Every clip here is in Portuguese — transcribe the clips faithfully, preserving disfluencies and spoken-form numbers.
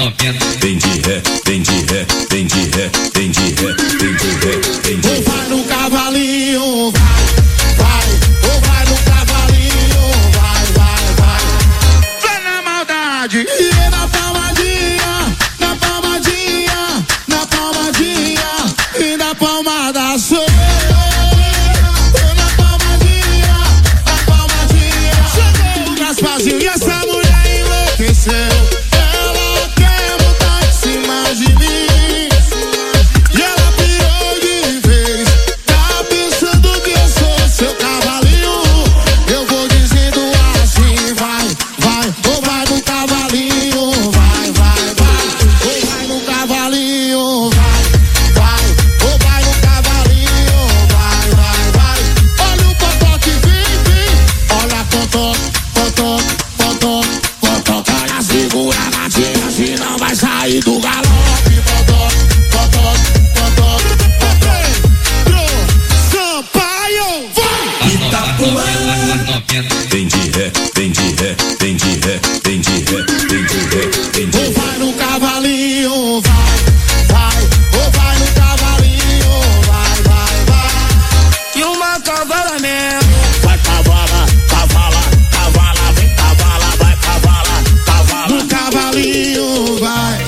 Vem de ré, vem de ré, vem de ré, vem de ré, vem de ré, vem de ré. Vai no cavalinho, vai, vai, ou vai no cavalinho, vai, vai, vai. Vai na maldade e na palmadinha, na palmadinha, na palmadinha e na palmada sou eu. Na palmadinha, na palmadinha. Chegou o Gasparzinho e essa mulher enlouqueceu. Sair do galope, bodó, bodó, bodó, bodó. Sampaio, vai! Itapuã. Vem de ré, vem de ré, vem de ré, vem de ré, vem de ré, vem de ré. Ou vai no cavalinho, vai, vai. Ou vai no cavalinho, vai, vai, vai. E uma cavala mesmo. Vai cavala, cavala, cavala, vem cavala, vai cavala, cavala. No cavalinho, vai.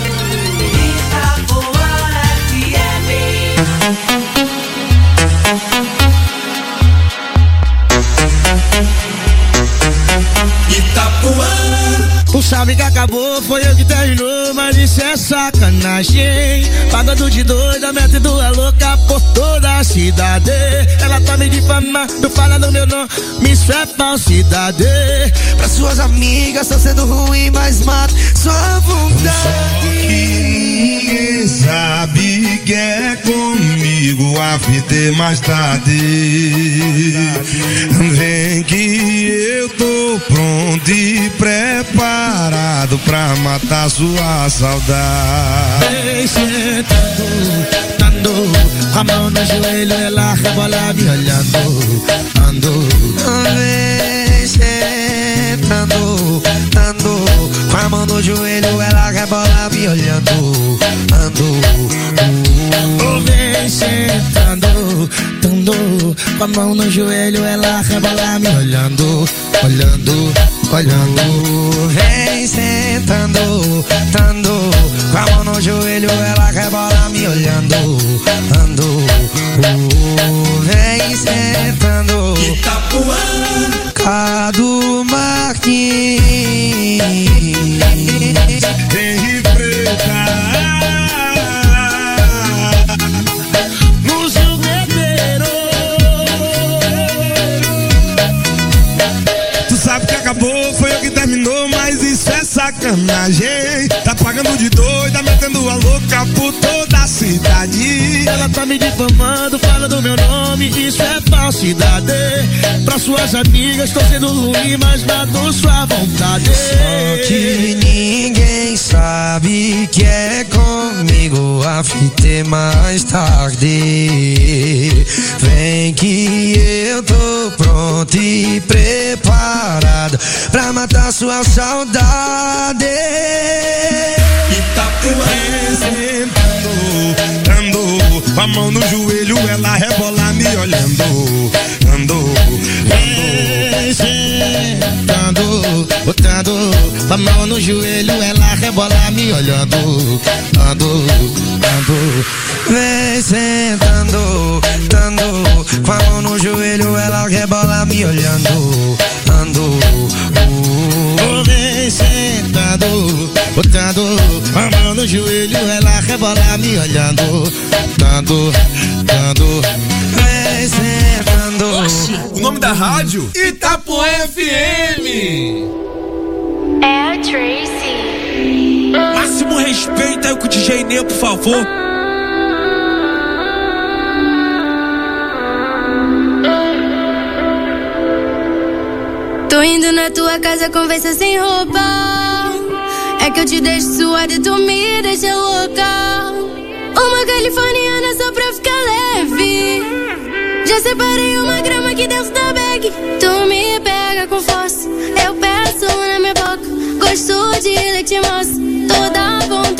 Tu sabe que acabou, foi eu que terminou, mas isso é sacanagem. Pagando de doida, metendo a louca por toda a cidade. Ela tá me difamando, falando meu nome, isso é falsidade. Pra suas amigas tá sendo ruim, mas mata sua vontade. Ninguém sabe que é comigo, a fita é mais tarde. Vem que eu tô pronto e preparado pra matar sua saudade. Vem sentando, dando a mão no joelho, ela rebola me olhando, ando. Vem sentando, dando com a mão no joelho, ela rebola me olhando, ando. Vem sentando, dando com a mão no joelho, ela rebola me olhando, olhando, olhando. Vem sentando, dando com a mão no joelho, ela rebola me olhando, ando. Vem sentando, Itapuã. Cadu Marquinhos. Vem refrescar No jogueteiro. Tu sabe que acabou, foi eu que terminou, mas isso é sacanagem. Tá pagando de doida, metendo a louca por toda a cidade. Ela tá me difamando, falando meu nome, isso é falsidade. Pra suas amigas tô sendo ruim, mas mato sua vontade. Só que ninguém sabe que é comigo, a fita é mais tarde. Vem que eu tô pronto e preparado pra matar sua saudade. Itapuã. Sentando, ando, com a mão no joelho, ela rebola me olhando, ando, Vem sentando, botando a mão no joelho, ela rebola me olhando, ando, ando. Vem sentando, dando com a mão no joelho, ela rebola me olhando, ando. Vem sentando, botando a mão no joelho, ela rebola me olhando, dando, dando. Vem sentando. Oxi, o nome da rádio? Itapuã F M. É a Tracy. Máximo respeito aí com o D J Ney, por favor. Tô indo na tua casa, conversa sem roupa. É que eu te deixo suada e tu me deixa louca. Uma californiana só pra ficar leve. Já separei uma grama aqui dentro da bag. Tu me pega com força, eu peço na minha boca. Gosto de leite moça, toda vontade.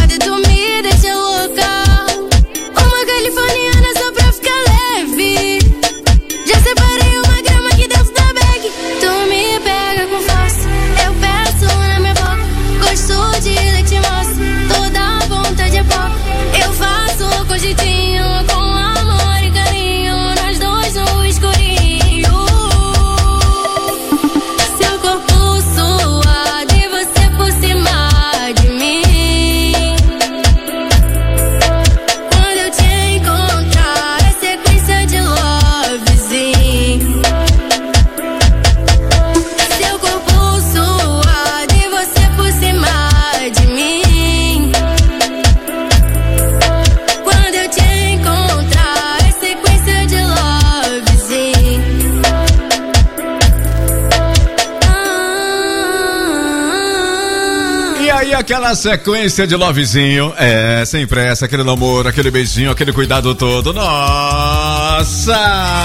suado, tu me deixa louca. Uma californiana só pra ficar leve. Já separei uma grama aqui dentro da bag. Tu me pega com força, eu peço na minha boca. Gosto de leite moça, toda ponta de pó. Eu faço com jeitinho, com amor e carinho, nós dois no escurinho. Seu corpo suado e você por cima de mim. Quando eu te encontrar, é sequência de lovezinho. Seu corpo suado e você por cima de mim. Quando eu te encontrar, é sequência de lovezinho. E aí, aquela sequência de lovezinho, é, sem pressa, aquele namoro, aquele beijinho, aquele cuidado todo, nossa!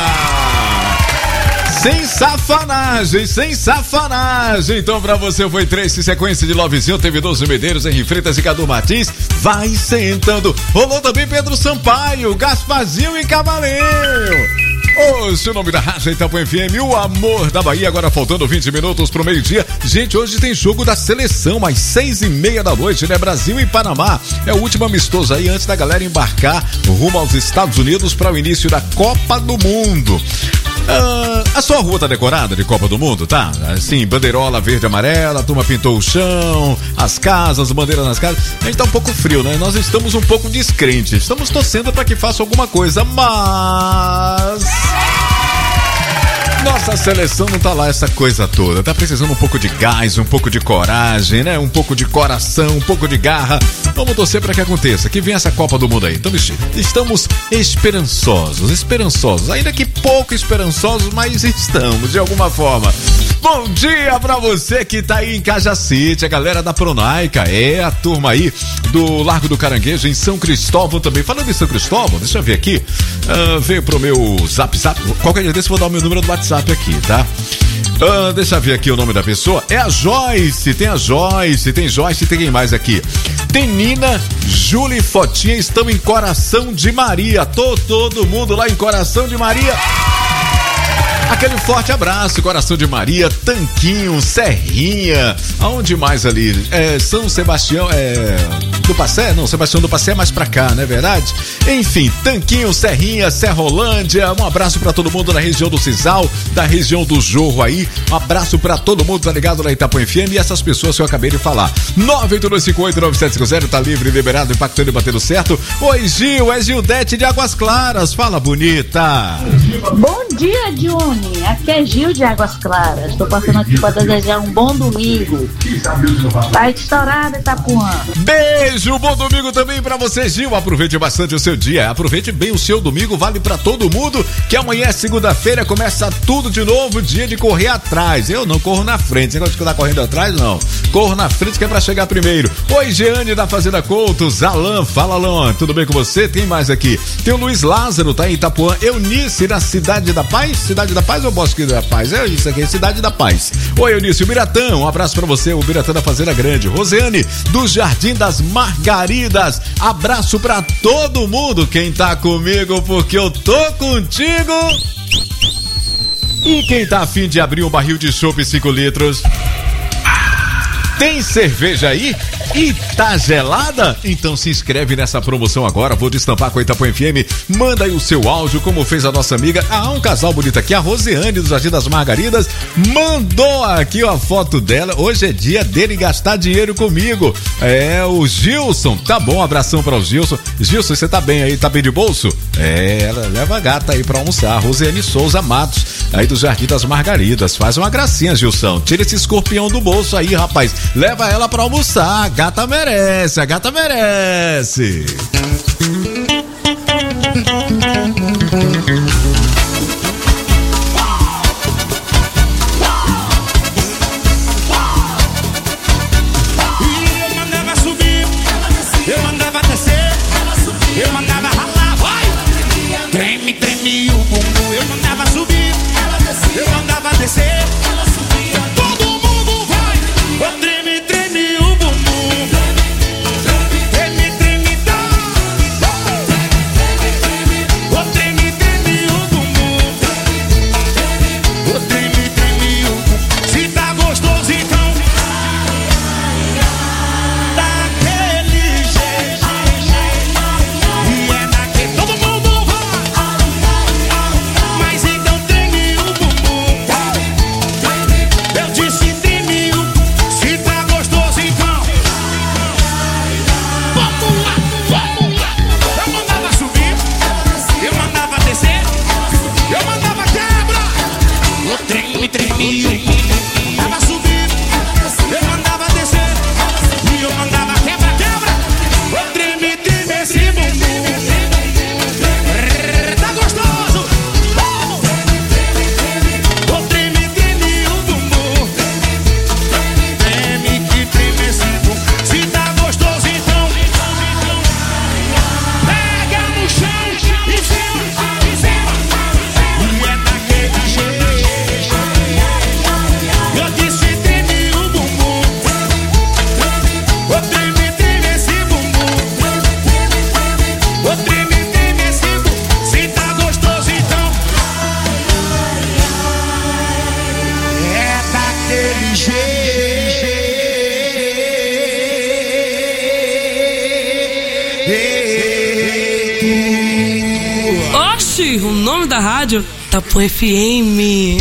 Sem safanagem, sem safanagem. Então pra você foi três sequência de lovezinho, teve Doze Medeiros, Henri Freitas e Cadu Martins. Vai sentando. Rolou também Pedro Sampaio, Gasparzinho e Cavaleiro. Hoje o nome da rádio é Itapuã F M, o amor da Bahia. Agora faltando vinte minutos pro meio-dia. Gente, hoje tem jogo da seleção às seis e meia da noite, né? Brasil e Panamá. É o último amistoso aí antes da galera embarcar rumo aos Estados Unidos para o início da Copa do Mundo. Ah, a sua rua tá decorada de Copa do Mundo, tá? Assim, bandeirola verde e amarela, a turma pintou o chão, as casas, bandeiras nas casas. A gente tá um pouco frio, né? Nós estamos um pouco descrentes. Estamos torcendo para que faça alguma coisa, mas nossa seleção não tá lá essa coisa toda. Tá precisando um pouco de gás, um pouco de coragem, né? Um pouco de coração, um pouco de garra. Vamos torcer para que aconteça, que venha essa Copa do Mundo aí. Então, estamos esperançosos, esperançosos. Ainda que pouco esperançosos, mas estamos, de alguma forma. Bom dia pra você que tá aí em Cajacite, a galera da Pronaica, é a turma aí do Largo do Caranguejo, em São Cristóvão também. Falando em São Cristóvão, deixa eu ver aqui, uh, veio pro meu zap zap, qualquer dia desse eu vou dar o meu número do WhatsApp aqui, tá? Uh, deixa eu ver aqui o nome da pessoa, é a Joyce, tem a Joyce, tem Joyce, tem quem mais aqui? Tem Nina, Júlia e Fotinha, estão em Coração de Maria, tô todo mundo lá em Coração de Maria. Aquele forte abraço, Coração de Maria, Tanquinho, Serrinha, aonde mais ali? É, São Sebastião, é, do Passé? Não, Sebastião do Passé é mais pra cá, não é verdade? Enfim, Tanquinho, Serrinha, Serrolândia, um abraço pra todo mundo na região do Cisal, da região do Jorro aí, um abraço pra todo mundo, tá ligado na Itapuã F M e essas pessoas que eu acabei de falar. nove oito dois cinco oito nove sete cinco zero, tá livre, liberado, impactando e batendo certo. Oi, Gil, é Gildete de Águas Claras, fala bonita. Bom dia, Johnny. Aqui é Gil de Águas Claras. Estou passando aqui para desejar um bom domingo. Tá estourado, Itapuã. Beijo, bom domingo também pra você, Gil. Aproveite bastante o seu dia. Aproveite bem o seu domingo. Vale pra todo mundo. Que amanhã é segunda-feira. Começa tudo de novo. Dia de correr atrás. Eu não corro na frente. Você gosta de estar correndo atrás? Não. Corro na frente que é pra chegar primeiro. Oi, Jeane da Fazenda Coutos. Alan, fala, Alan. Tudo bem com você? Tem mais aqui. Tem o Luiz Lázaro, tá em Itapuã. Eunice na Cidade da Paz. Cidade da Paz ou Bosque da Paz? É isso aqui, Cidade da Paz. Oi, Eunice, o Biratã, um abraço pra você, o Biratã da Fazenda Grande. Rosiane, do Jardim das Margaridas, abraço pra todo mundo, quem tá comigo, porque eu tô contigo. E quem tá a fim de abrir um barril de chopp cinco litros? Tem cerveja aí? E tá gelada? Então se inscreve nessa promoção agora. Vou destampar com a Itapuã F M. Manda aí o seu áudio, como fez a nossa amiga. Ah, um casal bonito aqui, a Rosiane do Jardim das Margaridas. Mandou aqui a foto dela. Hoje é dia dele gastar dinheiro comigo. É o Gilson. Tá bom, abração para o Gilson. Gilson, você tá bem aí? Tá bem de bolso? É, ela leva a gata aí pra almoçar. Rosiane Souza Matos, aí do Jardim das Margaridas. Faz uma gracinha, Gilson. Tira esse escorpião do bolso aí, rapaz. Leva ela pra almoçar. A gata merece, a gata merece. Eu mandava subir, eu mandava descer, eu mandava ralar, vai! Treme, treme o bumbum. Eu mandava subir, eu mandava descer. Todo mundo vai! Treme, treme o bumbum. Treme, Oxi, o nome da rádio Itapuã F M.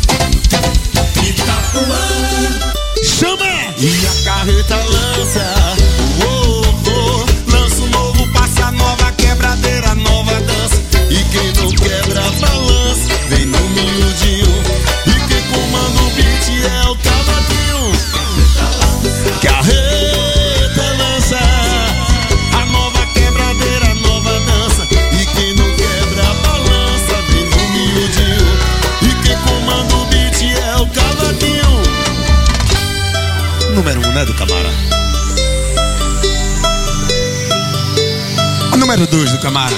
Itapuã. Chama! E a carreta lança, oh, oh, lança o novo, passa nova, quebradeira, nova dança. E quem não quebra balança, vem no miudinho. E quem comanda o beat é o cavadinho. Carreta lança, a nova quebradeira, nova dança. E quem não quebra balança, vem no miudinho. E quem comanda o beat é o cavadinho. Número um, né, do Camara? A número dois do Camara.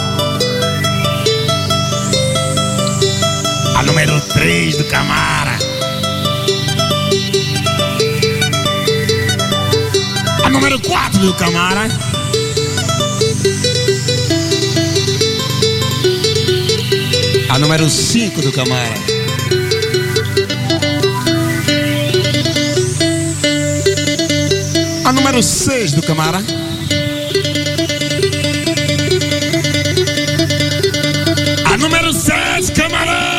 A número três do Camara. A número quatro do Camara. A número cinco do Camara. A número seis do Camara. A número sete, Camarão.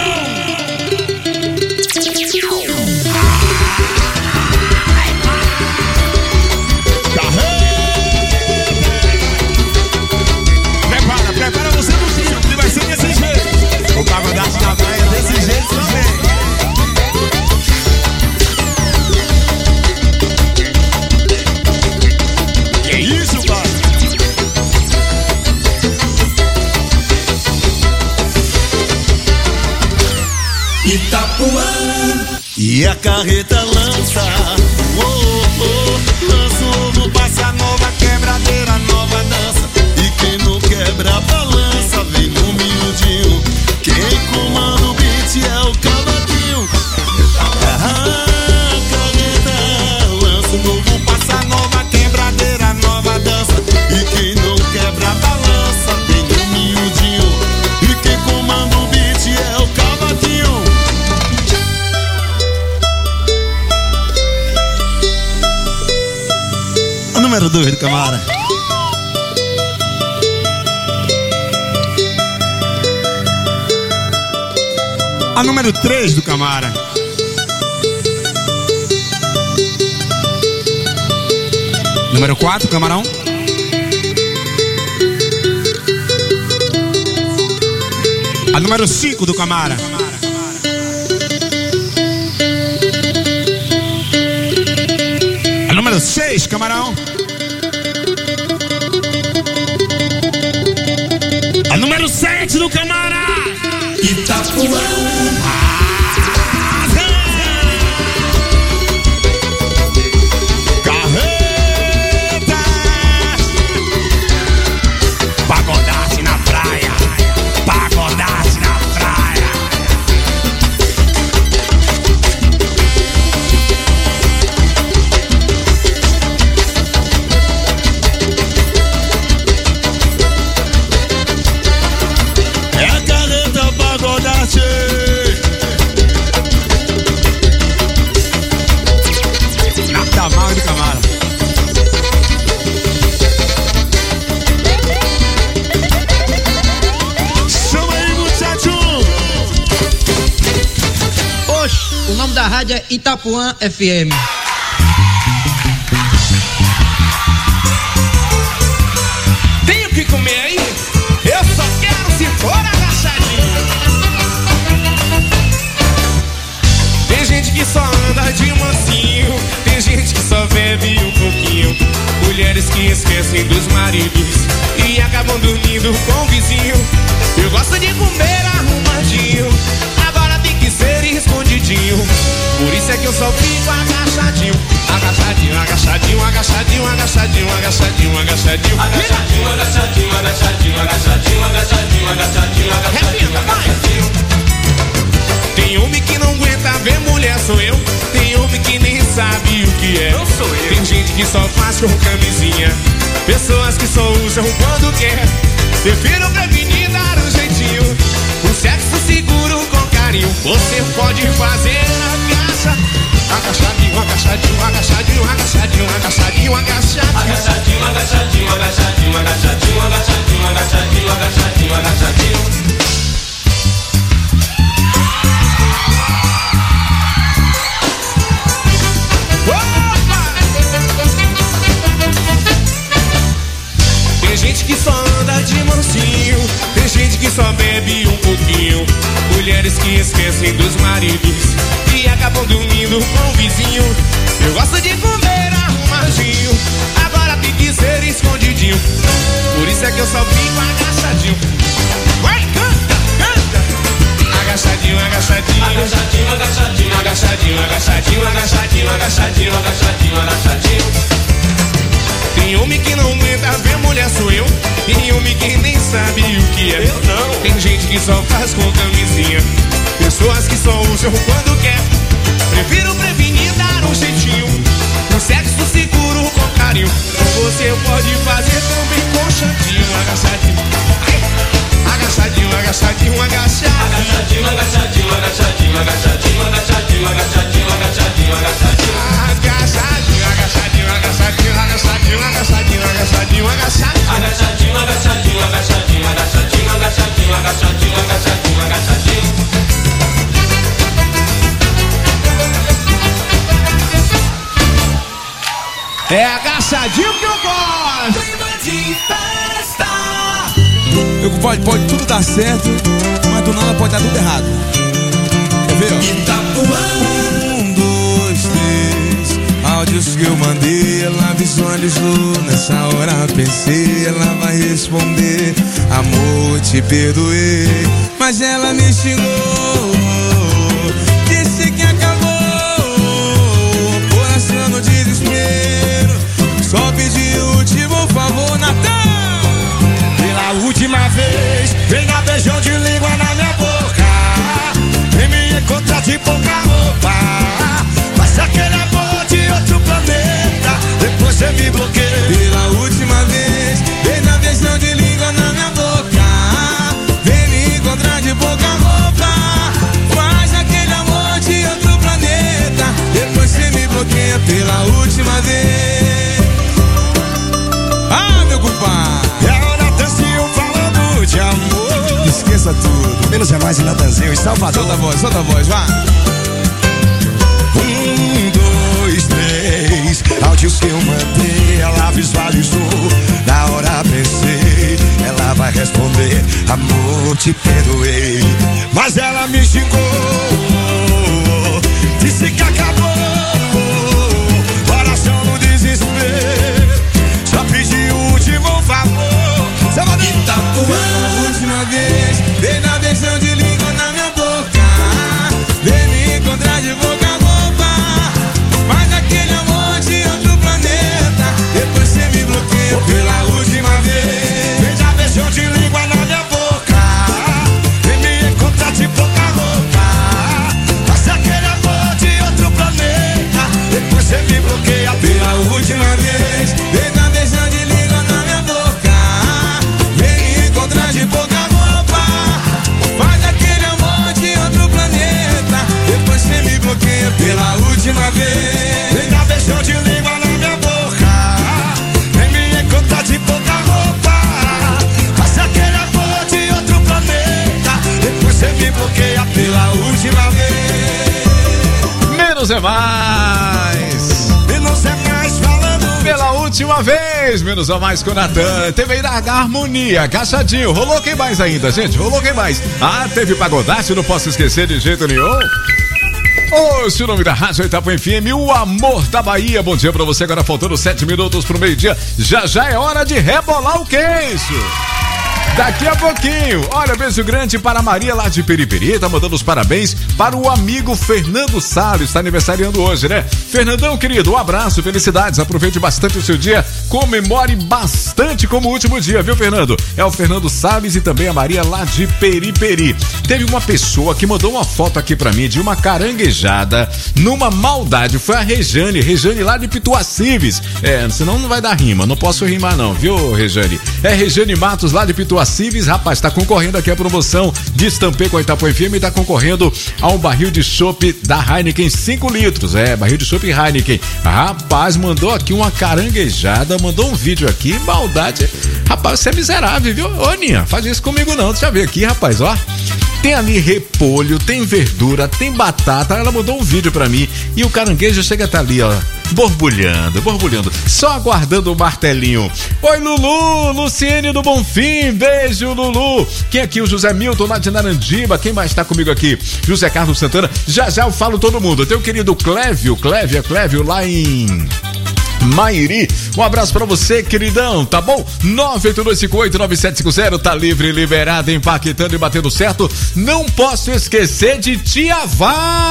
Prepara, prepara você no filme, que vai ser desse jeito. O Cabo da Praia é desse jeito também. Que isso, pai? Itapuã. E a carreta lança, oh, oh, oh, lança o ovo, passa nova, quebradeira, nova dança. E quem não quebra balança, vem no miudinho. Quem comanda o beat é o cavadinho. A carreta lança o novo, passa nova, quebradeira, nova dança. E quem não quebra balança, vem no miudinho. E quem comanda o beat é o cavadinho. A número dois do Camara. A número três do Camara. Número quatro, Camarão. A número cinco do Camara. A número seis, Camarão. A número sete do Camara. Itapuã. Carreta. Pagodate na praia. Pagodate na praia. É a carreta pagodate. Nada mal do Camara. Chama aí, muchacho. Oxe, o nome da rádio é Itapuã F M. Tenho que comer aí? Eu só quero se for agachadinho. Tem gente que só anda de mansinho, tem gente que só bebe um pouquinho. Mulheres que esquecem dos maridos e acabam dormindo com o vizinho. Eu gosto de comer arrumadinho, agora tem que ser escondidinho. Por isso é que eu só fico agachadinho. Agachadinho, agachadinho, agachadinho, agachadinho, agachadinho, agachadinho. Agachadinho, agachadinho, agachadinho, agachadinho, agachadinho, agachadinho, agachadinho, agachadinho. Tem homem que não aguenta ver mulher, sou eu. Tem homem que nem sabe o que é. Não sou eu. Tem gente que só faz com camisinha, pessoas que só usam quando quer. Prefiro prevenir, dar um jeitinho. Um sexo seguro com carinho. Você pode fazer a caixa. Agachadinho, agachadinho, agachadinho, agachadinho, agachadinho, agachadinho. Agachadinho, agachadinho, agachadinho, agachadinho, agachadinho, agachadinho, agachadinho, agachadinho. gente que só anda de mansinho, tem gente que só bebe um pouquinho. Mulheres que esquecem dos maridos e acabam dormindo com o vizinho. Eu gosto de comer arrumadinho, agora tem que ser escondidinho. Por isso é que eu só fico agachadinho. Vai, canta, canta. Agachadinho, agachadinho, agachadinho, agachadinho, agachadinho, agachadinho, agachadinho, agachadinho, agachadinho, agachadinho. Tem homem que não aguenta ver mulher, sou eu. Tem homem que nem sabe o que é. Eu não. Tem gente que só faz com camisinha, pessoas que só usam quando quer. Prefiro prevenir, dar um jeitinho, um sexo seguro com carinho. Você pode fazer também com chantinho, agachadinho. Agachadinho, agachadinho, agachadinho. Agachadinho, agachadinho, agachadinho, agachadinho, agachadinho, agachadinho, agachadinho, agachadinho. Agachadinho, agachadinho, agachadinho, agachadinho, agachadinho, agachadinho, agachadinho. Agachadinho, agachadinho, agachadinho, agachadinho, agachadinho, agachadinho, agachadinho, agachadinho. É agachadinho que eu gosto. Eu, pode, pode tudo dar certo, mas do nada pode dar tudo errado. Quer ver, ó? Itapuã. Um, dois, três. Áudios que eu mandei, ela visualizou. Nessa hora pensei, ela vai responder. Amor, te perdoei, mas ela me xingou. Disse que acabou, coração no desespero. Só pedi o último favor, Natan. Pela última vez, vem dar beijão de língua na minha boca. Vem me encontrar de pouca roupa. Faz aquele amor de outro planeta, depois você me bloqueia. Pela última vez, vem dar beijão de língua na minha boca. Vem me encontrar de pouca roupa. Faz aquele amor de outro planeta, depois você me bloqueia. Pela última vez. Ah, meu compadre, de amor. Esqueça tudo, menos é mais em Natanzinho, em Salvador. Solta a voz, solta a voz, vá. Um, dois, três. Áudios que eu mandei, ela visualizou. Na hora pensei, ela vai responder. Amor, te perdoei, mas ela me xingou. Disse que acabou, coração no desespero. Só pedi o último favor. Itapuã. Última vez, vem na versão de língua na minha boca. Vem me encontrar de boca a boca. Faz aquele amor de outro planeta, depois você me bloqueia. Pela última vez, vem na versão de língua na minha boca. Vem me encontrar de boca a boca. Faz aquele amor de outro planeta, depois você me bloqueia. Pela última vez, vem na versão de língua na minha boca. De pouca roupa, faz aquele amor de outro planeta, depois você me bloqueia. Pela última vez, vem dar beijão de língua na minha boca. Vem me encontrar de pouca roupa. Faz aquele amor de outro planeta, depois você me bloqueia. Pela última vez. Menos é mais. Menos é mais falando. Pela última vez, menos ou mais com o Natan. Teve aí da Harmonia, agachadinho. Rolou quem mais ainda, gente? Rolou quem mais? Ah, teve Pagodaço, não posso esquecer de jeito nenhum. Hoje o nome da Rádio Itapuã F M, o amor da Bahia. Bom dia pra você, agora faltando sete minutos pro meio-dia. Já já é hora de rebolar o queixo. Daqui a pouquinho, olha, beijo grande para a Maria lá de Periperi, tá mandando os parabéns para o amigo Fernando Salles, tá aniversariando hoje, né? Fernandão, querido, um abraço, felicidades, aproveite bastante o seu dia, comemore bastante como o último dia, viu, Fernando? É o Fernando Salles e também a Maria lá de Periperi. Teve uma pessoa que mandou uma foto aqui pra mim de uma caranguejada numa maldade, foi a Rejane, Rejane lá de Pituacives. É, senão não vai dar rima, não posso rimar não, viu, Rejane? É Rejane Matos lá de Pituacives. Rapaz, tá concorrendo aqui a promoção de Estampê com a Itapuã F M e tá concorrendo a um barril de chopp da Heineken cinco litros, é, barril de chopp Heineken. Rapaz, mandou aqui uma caranguejada, mandou um vídeo aqui, maldade. Rapaz, você é miserável, viu? Ô, Ninha, faz isso comigo não, deixa eu ver aqui, rapaz, ó. Tem ali repolho, tem verdura, tem batata. Ela mandou um vídeo pra mim e o caranguejo chega a estar ali, ó, borbulhando, borbulhando, só aguardando o martelinho. Oi, Lulu, Luciene do Bonfim, beijo, Lulu. Quem aqui? O José Milton lá de Narandiba. Quem mais tá comigo aqui? José Carlos Santana. Já já eu falo todo mundo. Tem o querido Clévio, Clévio, Clévio lá em Mairi. Um abraço pra você, queridão, tá bom? nove oito dois cinco oito nove sete cinco zero, tá livre, liberado, empaquetando e batendo certo. Não posso esquecer de Tia Val.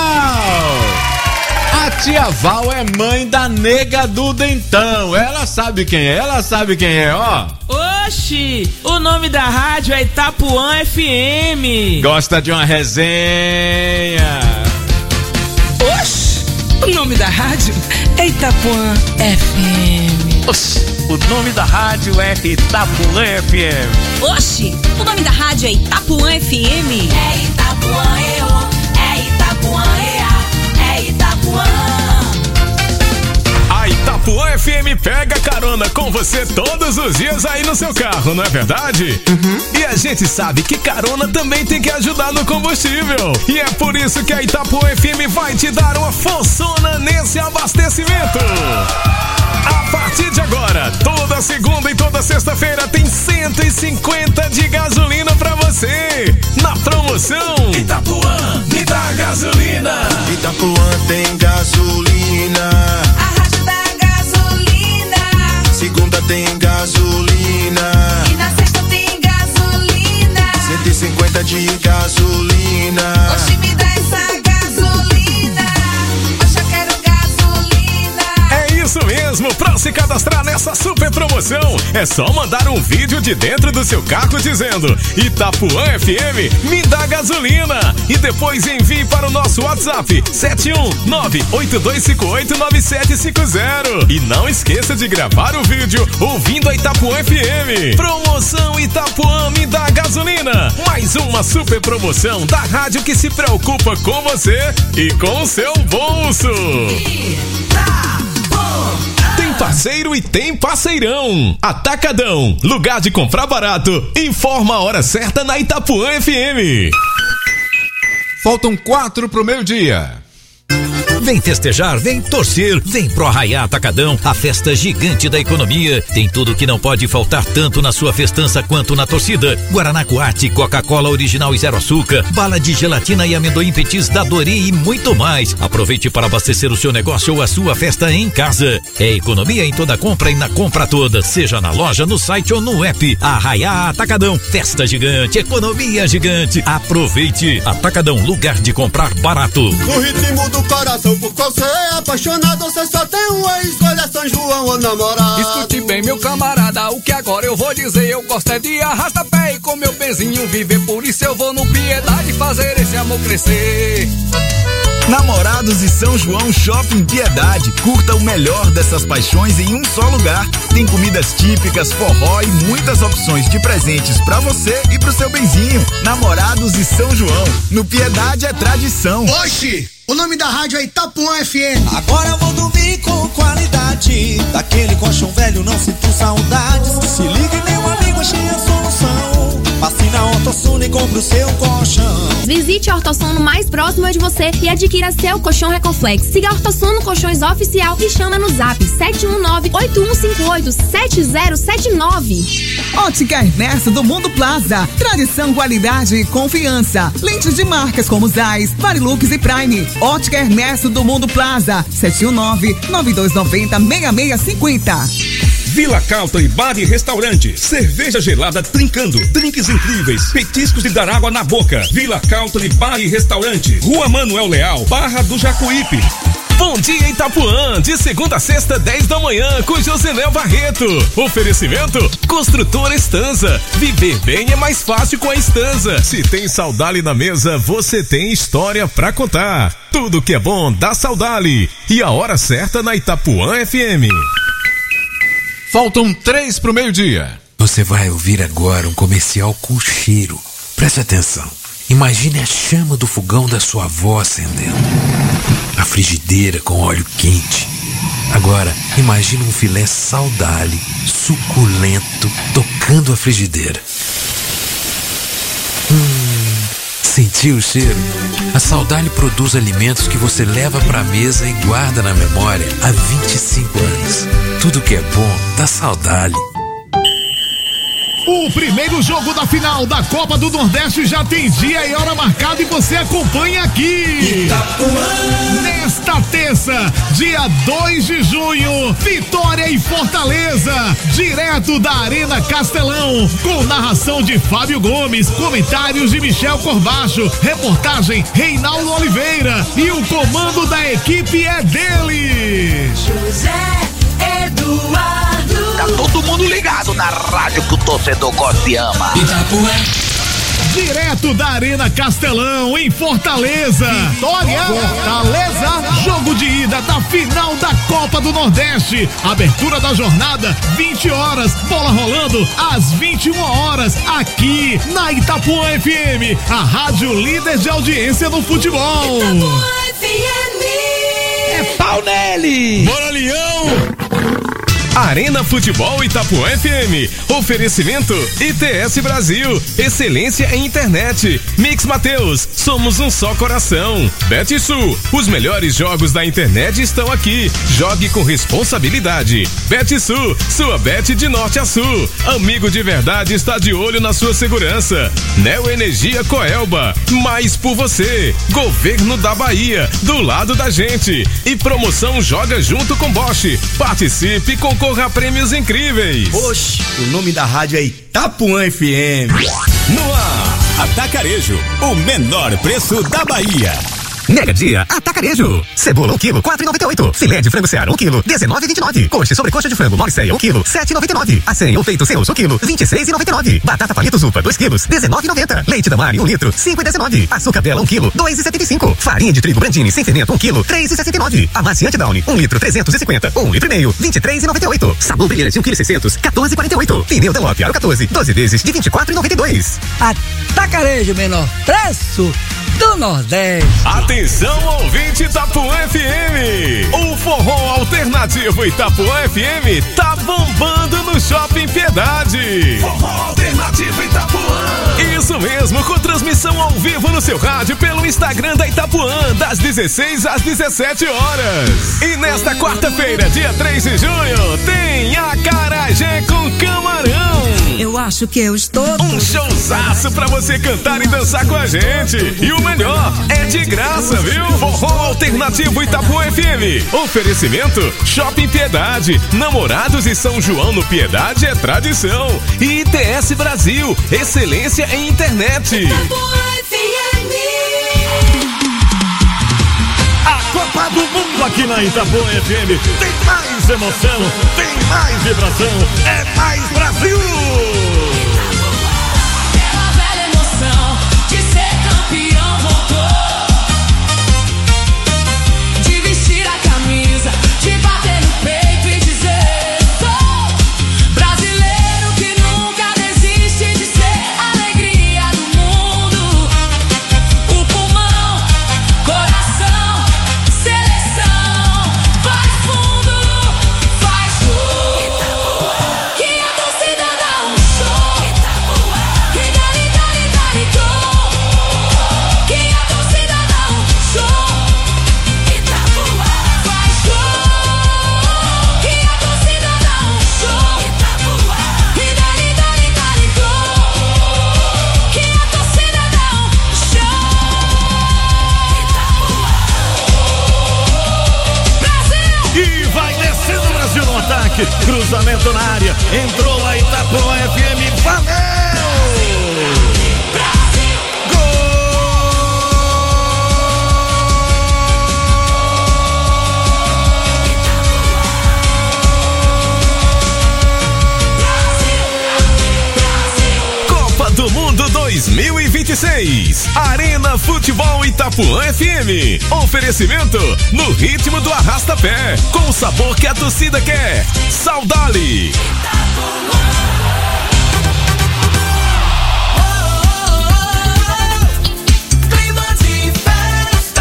A Tia Val é mãe da nega do Dentão. Ela sabe quem é, ela sabe quem é, ó. Oxi, o nome da rádio é Itapuã F M. Gosta de uma resenha? Oxi, o nome da rádio é Itapuã F M. Oxi, o nome da rádio é Itapuã F M. Oxi, o nome da rádio é Itapuã F M. É Itapuã E O, é Itapuã E A, é Itapuã. A Itapuã F M pega carona com você todos os dias aí no seu carro, não é verdade? Uhum. E a gente sabe que carona também tem que ajudar no combustível. E é por isso que a Itapuã F M vai te dar uma forçona nesse abastecimento. A partir de agora, toda segunda e toda sexta-feira tem cento e cinquenta de gasolina pra você. Na promoção Itapuã, me dá gasolina. Itapuã tem gasolina. A rádio da gasolina. Segunda tem gasolina. E na sexta tem gasolina. cento e cinquenta de gasolina. Oxi, me dá essa gasolina. Oxe, eu quero gasolina. É isso mesmo, pra se cadastrar nessa super promoção, é só mandar um vídeo de dentro do seu carro dizendo Itapuã F M, me dá gasolina. E depois envie para o nosso WhatsApp sete um nove oito dois cinco oito nove sete cinco zero. E não esqueça de gravar o vídeo ouvindo a Itapuã F M. Promoção Itapuã, me dá gasolina. Mais uma super promoção da rádio que se preocupa com você e com o seu bolso. Tem parceiro e tem parceirão. Atacadão, lugar de comprar barato. Informa a hora certa na Itapuã F M. Faltam quatro pro meio-dia. Vem festejar, vem torcer, vem pro Arraiá Atacadão, a festa gigante da economia. Tem tudo que não pode faltar tanto na sua festança quanto na torcida. Guaraná Coate, Coca-Cola original e zero açúcar, bala de gelatina e amendoim petis da Dori e muito mais. Aproveite para abastecer o seu negócio ou a sua festa em casa. É economia em toda compra e na compra toda, seja na loja, no site ou no app. Arraiá Atacadão, festa gigante, economia gigante. Aproveite. Atacadão, lugar de comprar barato. No ritmo do coração, por qual você é apaixonado, você só tem uma escolha, São João ou namorado. Escute bem, meu camarada, o que agora eu vou dizer. Eu gosto é de arrasta-pé e com meu benzinho viver. Por isso eu vou no Piedade fazer esse amor crescer. Namorados e São João Shopping Piedade. Curta o melhor dessas paixões em um só lugar. Tem comidas típicas, forró e muitas opções de presentes pra você e pro seu benzinho. Namorados e São João. No Piedade é tradição. Oxi! O nome da rádio é Itapuã F M. Agora eu vou dormir com qualidade. Daquele colchão velho não sinto saudades. Se liga, meu amigo, achei a solução. Passe na Ortosono e compre o seu colchão. Visite a Ortosono mais próxima de você e adquira seu colchão Recoflex. Siga a Ortosono Colchões Oficial e chama no zap sete um nove oito um cinco oito sete zero sete nove. Ótica Ernesto do Mundo Plaza. Tradição, qualidade e confiança. Lentes de marcas como Zeiss, Varilux e Prime. Ótica Ernesto do Mundo Plaza. sete um nove nove dois nove zero seis seis cinco zero. Vila Country Bar e Restaurante. Cerveja gelada trincando, drinks incríveis, petiscos de dar água na boca. Vila Country Bar e Restaurante. Rua Manuel Leal, Barra do Jacuípe. Bom dia, Itapuã, de segunda a sexta, dez da manhã, com Joseléo Barreto. Oferecimento, Construtora Estanza. Viver bem é mais fácil com a Estanza. Se tem Saudale na mesa, você tem história pra contar. Tudo que é bom dá Saudale. E a hora certa na Itapuã F M. Faltam três pro meio-dia. Você vai ouvir agora um comercial com cheiro. Preste atenção. Imagine a chama do fogão da sua avó acendendo. A frigideira com óleo quente. Agora, imagine um filé Saudale, suculento, tocando a frigideira. Hum, Sentiu o cheiro? A Saudale produz alimentos que você leva pra mesa e guarda na memória há vinte e cinco anos. Tudo que é bom da Saudale. O primeiro jogo da final da Copa do Nordeste já tem dia e hora marcada e você acompanha aqui. Itapuã. Nesta terça, dia dois de junho, Vitória e Fortaleza, direto da Arena Castelão, com narração de Fábio Gomes, comentários de Michel Corbacho, reportagem Reinaldo Oliveira e o comando da equipe é dele. José Eduardo. Tá todo mundo ligado na rádio que o torcedor gosta e ama. Itapuã. Direto da Arena Castelão, em Fortaleza. Vitória, Fortaleza. Jogo de ida da final da Copa do Nordeste. Abertura da jornada, vinte horas. Bola rolando às vinte e uma horas. Aqui na Itapuã F M, a rádio líder de audiência no futebol. Itapuã F M. É pau nele. Bora, Leão. Arena Futebol Itapuã F M. Oferecimento I T S Brasil. Excelência em internet. Mix Mateus. Somos um só coração. BetSul. Os melhores jogos da internet estão aqui. Jogue com responsabilidade. BetSul. Sua bet de norte a sul. Amigo de verdade está de olho na sua segurança. Neo Energia Coelba. Mais por você. Governo da Bahia. Do lado da gente. E promoção Joga Junto com Bosch. Participe com Corra prêmios incríveis. Oxe, o nome da rádio é Itapuã F M. No ar, Atacarejo, o menor preço da Bahia. Mega Dia Atacarejo. Cebola um quilo, quatro e noventa e oito. Filé de frango Seara um quilo, dezenove e vinte e nove. Coxa sobre coxa de frango Morceia um quilo, sete e noventa e nove. Acém ou peito seus um quilo, vinte e seis e noventa e nove. Batata palito Zupa dois quilos, dezenove e noventa. Leite da Mari um litro, cinco e dezenove. Açúcar Bela um quilo, dois e setenta e cinco. Farinha de trigo Brandini sem fermento um quilo, três e sessenta e nove. Amaciante Downy um litro, trezentos e cinquenta ou um litro e meio, vinte e três e noventa e oito. Sabão Brilhante um quilo e seiscentos, quatorze e quarenta e oito. Pneu Dunlop Aro quatorze, doze vezes de vinte e quatro e noventa e dois. Atacarejo, menor preço do Nordeste. Atenção, ouvinte Itapuã F M. O forró alternativo Itapuã F M tá bombando no Shopping Piedade. Forró alternativo Itapuã. Isso mesmo, com transmissão ao vivo no seu rádio pelo Instagram da Itapuã, das dezesseis às dezessete horas. E nesta quarta-feira, dia três de junho, tem Acarajé com Camarão. Eu acho que eu estou... Um showzaço pra você cantar e dançar com a gente. E o melhor, é de graça, viu? Forró alternativo Itapuã F M. Oferecimento Shopping Piedade. Namorados e São João no Piedade é tradição. E I T S Brasil. Excelência em internet. Itapuã F M. A Copa do Mundo aqui na Itapuã F M. Tem mais emoção, tem mais vibração. É mais Brasil. Aquela velha emoção de ser campeão voltou. De vestir a camisa, de bater no peito e dizer: sou brasileiro que nunca desiste de ser a alegria do mundo. O pulmão, coração, seleção, faz fundo, faz tudo. Que a torcida dá um show. Que dali, dali, dali, gol. Que a torcida dá um show. Faz gol. Que a torcida dá um show. Que dali, dali, dali, gol. Que a torcida dá um show. Brasil! E vai descendo o Brasil no ataque. Cruzamento na área. Entrou a Itapuã F M. Valeu! Copa do Mundo dois mil e vinte e seis. Arena Futebol Itapuã F M. Oferecimento no ritmo do arrasta-pé, com o sabor que a torcida quer. Saudale. Clima de festa.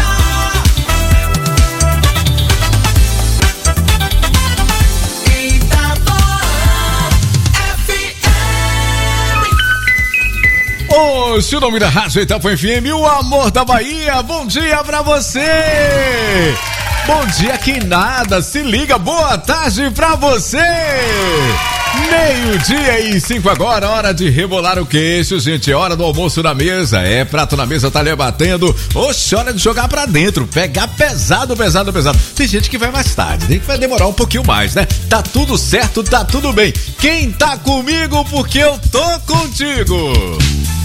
Itapuã F M. Oxe, o nome da Rádio Itapuã F M, o amor da Bahia. Bom dia pra você. Bom dia que nada, se liga, boa tarde pra você. Meio-dia e cinco agora, hora de rebolar o queixo, gente, hora do almoço na mesa, é prato na mesa, tá lhe batendo, oxe, hora de jogar pra dentro, pegar pesado, pesado, pesado. Tem gente que vai mais tarde, tem que vai demorar um pouquinho mais, né? Tá tudo certo, tá tudo bem. Quem tá comigo porque eu tô contigo?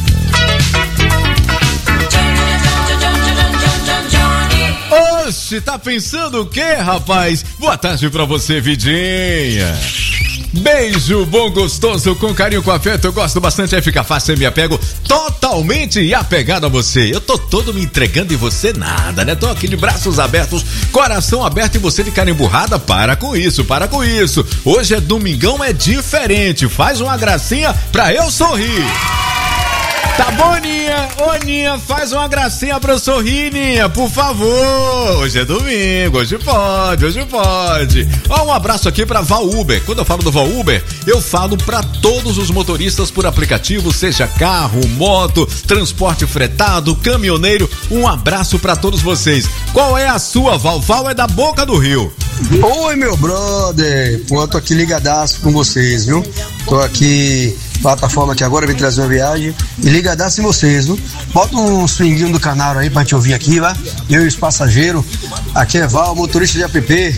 Oxe, tá pensando o quê, rapaz? Boa tarde pra você, vidinha. Beijo bom, gostoso, com carinho, com afeto. Eu gosto bastante, aí fica fácil, eu me apego totalmente apegado a você. Eu tô todo me entregando e você nada, né? Tô aqui de braços abertos, coração aberto e você de cara emburrada. Para com isso, para com isso. Hoje é domingão, é diferente. Faz uma gracinha pra eu sorrir. Tá bom, Ninha? Ô, Ninha, faz uma gracinha pra eu sorrir, Ninha, por favor. Hoje é domingo, hoje pode, hoje pode. Ó, um abraço aqui pra Val Uber. Quando eu falo do Val Uber, eu falo pra todos os motoristas por aplicativo, seja carro, moto, transporte fretado, caminhoneiro. Um abraço pra todos vocês. Qual é a sua, Val? Val é da Boca do Rio. Oi, meu brother. Pô, eu tô aqui ligadaço com vocês, viu? Tô aqui... plataforma que agora vem trazer uma viagem e ligadaço em vocês, viu? Bota um swinguinho do Canaro aí pra gente ouvir aqui, vai. Eu e os passageiros. Aqui é Val, motorista de app.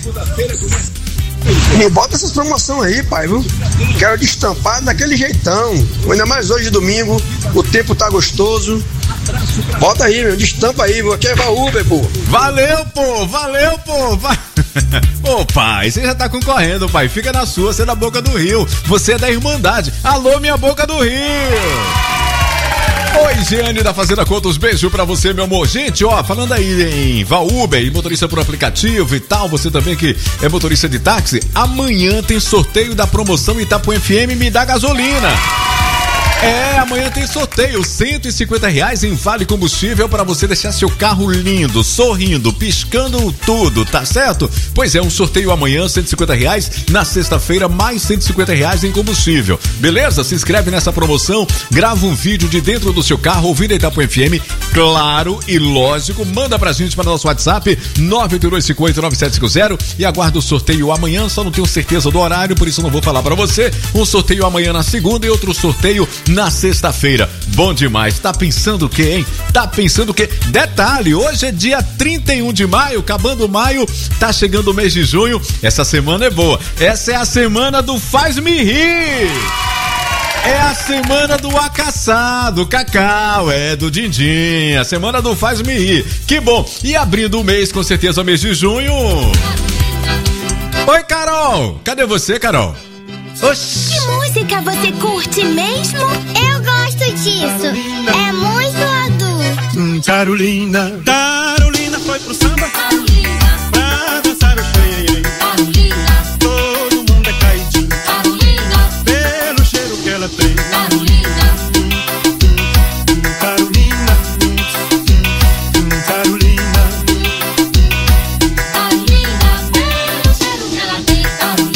E bota essas promoções aí, pai, viu? Quero destampar daquele jeitão. Ainda mais hoje, domingo, o tempo tá gostoso. Bota aí, meu, destampa aí, viu? Aqui é Val Uber, pô. Valeu, pô, valeu, pô. Va... Ô, pai, você já tá concorrendo, pai. Fica na sua, você é da Boca do Rio. Você é da Irmandade. Alô, minha Boca do Rio. Oi, Giane da Fazenda Contos, beijo pra você, meu amor. Gente, ó, falando aí em Val Uber e motorista por aplicativo e tal, você também que é motorista de táxi, amanhã tem sorteio da promoção Itapuã F M Me Dá Gasolina. É, amanhã tem sorteio, cento e cinquenta reais em vale combustível para você deixar seu carro lindo, sorrindo, piscando tudo, tá certo? Pois é, um sorteio amanhã, cento e cinquenta reais, na sexta-feira, mais cento e cinquenta reais em combustível. Beleza? Se inscreve nessa promoção, grava um vídeo de dentro do seu carro, ouvindo a Itapuã F M, claro e lógico, manda pra gente para nosso WhatsApp, nove oito dois cinco oito nove sete cinco zero e aguarda o sorteio amanhã, só não tenho certeza do horário, por isso não vou falar pra você. Um sorteio amanhã na segunda e outro sorteio na sexta-feira. Bom demais. Tá pensando o quê, hein? Tá pensando o quê? Detalhe, hoje é dia trinta e um de maio, acabando maio, tá chegando o mês de junho. Essa semana é boa. Essa é a semana do Faz-me Rir. É a semana do acaçá, do cacau, é do din-din, a semana do Faz-me Rir. Que bom. E abrindo o mês, com certeza, mês de junho. Oi, Carol. Cadê você, Carol? Oxi. Que música você curte mesmo? Eu gosto disso. É muito adulto. Hum, Carolina, Carolina foi pro samba. Carolina, pra dançar o xanhei. Carolina, todo mundo é caidinho. Carolina, pelo cheiro que ela tem. Carolina, hum, hum, Carolina, hum, hum, Carolina, Carolina, pelo cheiro que ela tem.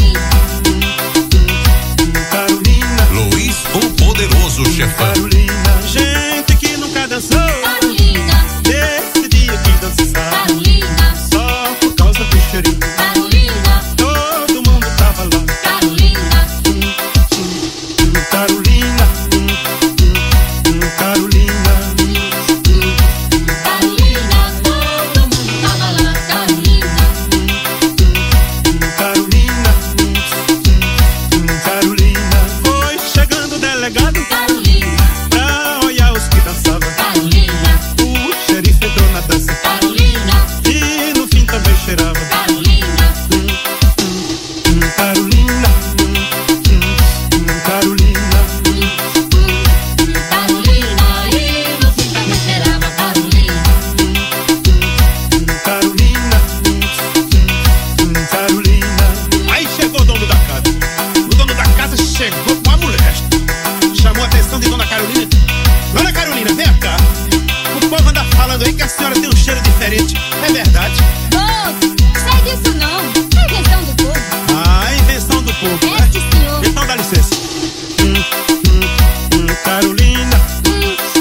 Carolina, Luiz, o poderoso chefão. Carolina, gente que nunca dançou. Carolina, desse dia que dançar. Carolina, só por causa do cheirinho. Carolina, todo mundo tava lá. Carolina, hum, hum, hum, Carolina, hum, hum, hum, Carolina, hum, hum, hum, Carolina, todo mundo tava lá. Carolina, hum, hum, hum, Carolina, hum, hum, hum, Carolina, foi chegando o delegado. Carolina, pra olhar os que dançavam. Carolina, o xerife entrou na dança. Carolina, e no fim também cheirava. Carolina, hum, hum, hum, Carolina, hum, hum, hum, Carolina, hum, hum, hum, Carolina, e no fim também cheirava. Carolina, hum, hum, hum, Carolina, hum, hum, hum, Carolina. Aí chegou o dono da casa. O dono da casa chegou com a mulher. Chamou a atenção de Dona Carolina. Dona Carolina, vem cá. O povo anda falando aí que a senhora tem um cheiro diferente. É verdade? Oh, sei disso não. É invenção do povo. Ah, invenção do povo, É, né? sim, senhor. Então dá licença. Hum, hum, hum, Carolina, hum,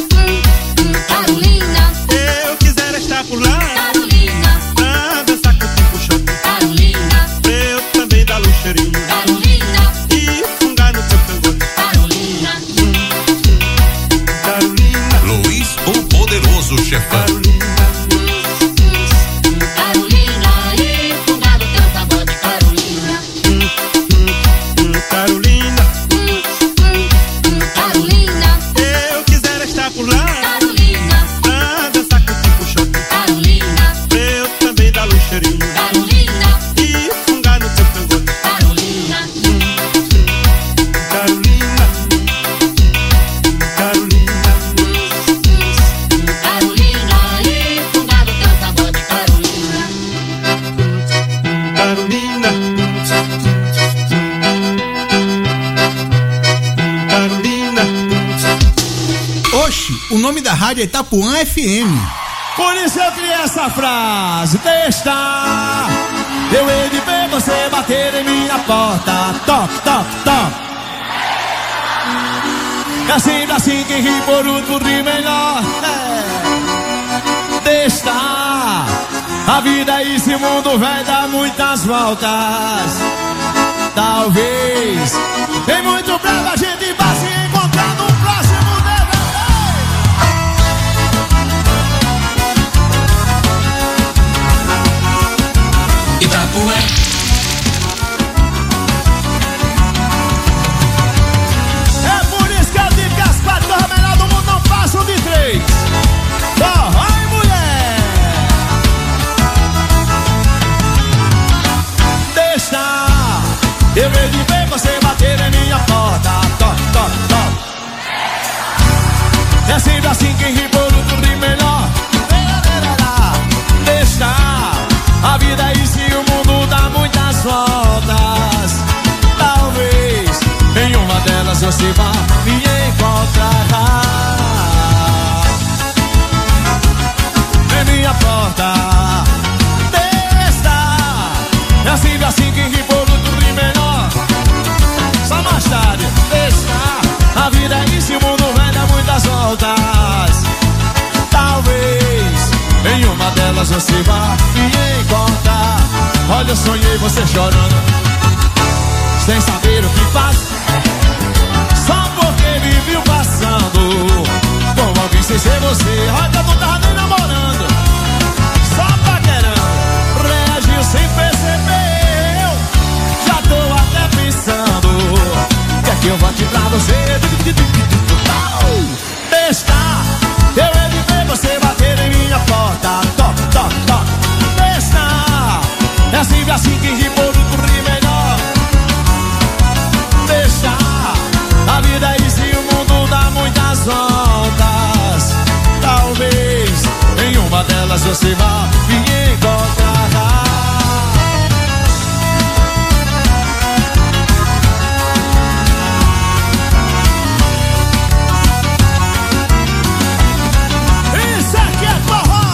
Nordeste. O nome da rádio é Itapuã F M. Por isso eu criei essa frase, deixa eu hei de ver você bater em minha porta. Toque, toque, toque. É sempre assim que ri por último ri melhor. É. Deixa, a vida e esse mundo vai dar muitas voltas. Talvez tem muito breve a gente vai se encontrar no próximo D V D. Itapuã. É por isso que eu digo que as quatro torres melhores do mundo não passam de três. Só vai, mulher. Deixa eu hei de ver você bater em minha porta. Toque, toque, toque. É sempre assim quem ri por outro ri melhor. Deixa, a vida e se o mundo dá muitas voltas. Talvez em uma delas você vá me encontrar. Em minha porta. Deixa, é sempre assim quem ri por outro ri melhor. Só mais tarde. Deixa, a vida e se o mundo vai dar muitas voltas. Talvez em uma delas você vá me encontrar. Olha, eu sonhei você chorando, sem saber o que faz, só porque me viu passando com alguém sem ser você. Olha, eu não tava nem namorando, só paquerando. Reagiu sem perceber, já tô até pensando que é que eu vou te dar você. Deixa, eu hei de ver você bater em minha porta. Toque, toque, toque. Deixa, é sempre assim que ri por outro ri melhor. Deixa, a vida e se o mundo dá muitas voltas. Talvez em uma delas você vá me encontrar. Isso aqui é forró.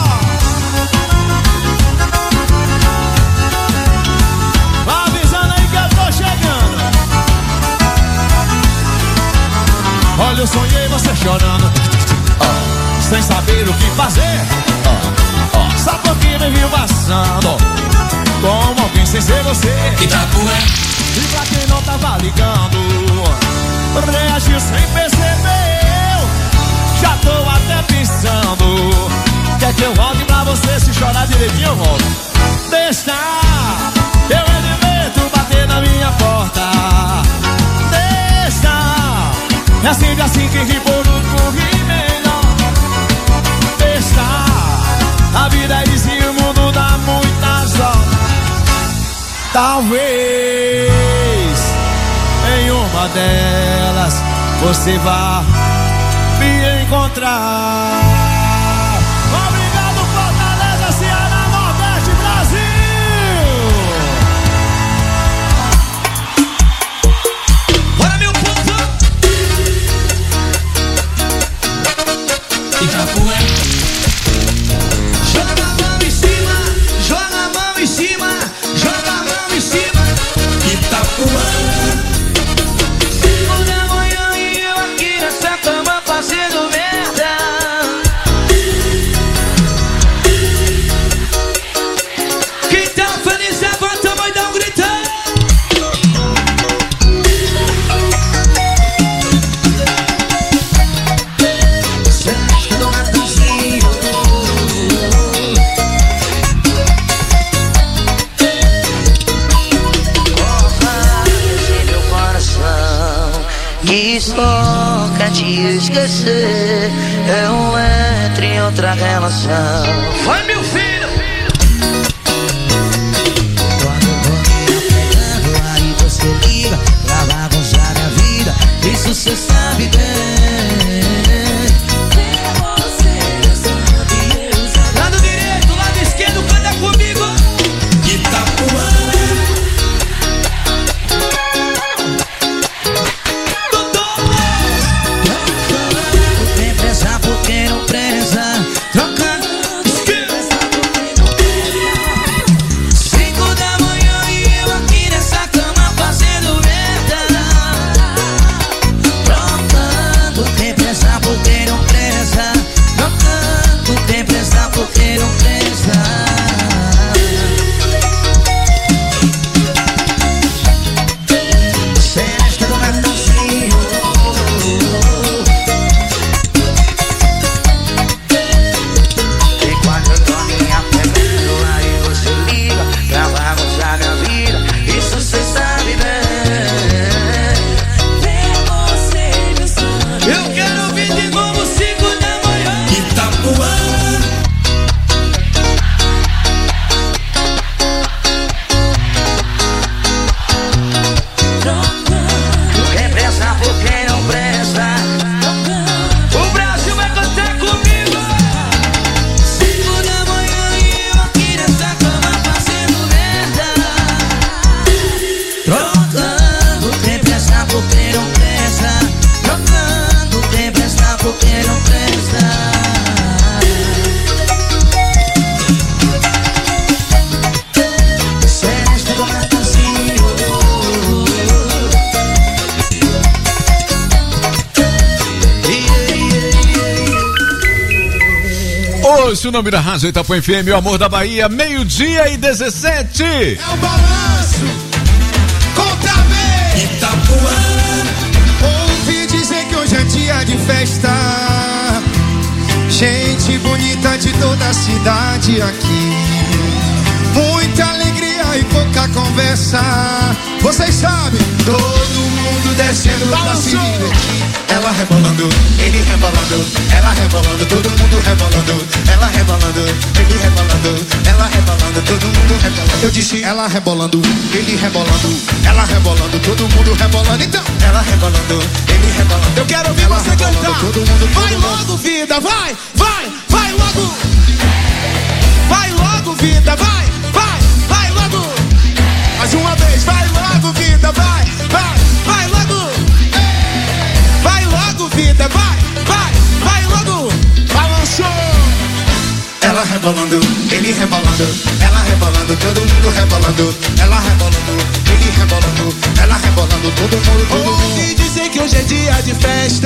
Vai avisando aí que eu tô chegando. Olha, eu sonhei você chorando, oh, sem saber o que fazer, oh, oh, só porque me viu passando como alguém sem ser você. Itapuã. E pra quem não tava ligando, reagiu sem perceber, já tô até pensando, quer que eu volte pra você? Se chorar direitinho eu volto. Deixa, eu hei de ver tu bater na minha porta. Deixa, é sempre assim que ri por outro ri melhor. Deixa, a vida e se o mundo dá muitas voltas. Talvez em uma delas você vá me encontrar. Obrigado, Fortaleza, Ceará, Nordeste, Brasil. Bora, meu povo. Itapuã. Joga a mão em cima, joga a mão em cima, joga a mão em cima. Itapuã. Cinco da manhã e eu aqui nessa cama fazendo merda. Quem tá feliz levanta a mão e dá um grito. Senta no ratozinho. Meu coração que só quer te esquecer. Eu entro em outra relação. Vai, meu filho! Aí você liga pra bagunçar a vida. Isso cê sabe bem. Lado direito, lado esquerdo, canta comigo. Itapuã. Vem pressa por Oxe, o nome da rádio Itapuã F M, o amor da Bahia, meio-dia e dezessete. É o balanço, conta bem. Itapuã. Ouvi dizer que hoje é dia de festa. Gente bonita de toda a cidade aqui. Muita alegria e pouca conversa. Vocês sabem, todo mundo descendo pra se divertir. Ela rebolando, ele rebolando, ela rebolando, todo mundo rebolando. Ela rebolando, ele rebolando, ela rebolando, todo mundo rebolando. Eu disse ela rebolando, ele rebolando, ela rebolando, todo mundo rebolando. Então, ela rebolando, ele rebolando. Eu quero ouvir você cantar. Todo mundo, vai logo, vida, vai, vai, vai logo. Vai logo, vida, vai, vai, vai logo. Mais uma vez, vai logo, vida, vai, vai, vai logo. Vai logo, vida, vai, vai, vai logo. Balançou. Ela rebolando, ele rebolando, ela rebolando, todo mundo rebolando. Ela rebolando, ele rebolando, ela rebolando, todo mundo, todo mundo. Ouvi dizer que hoje é dia de festa.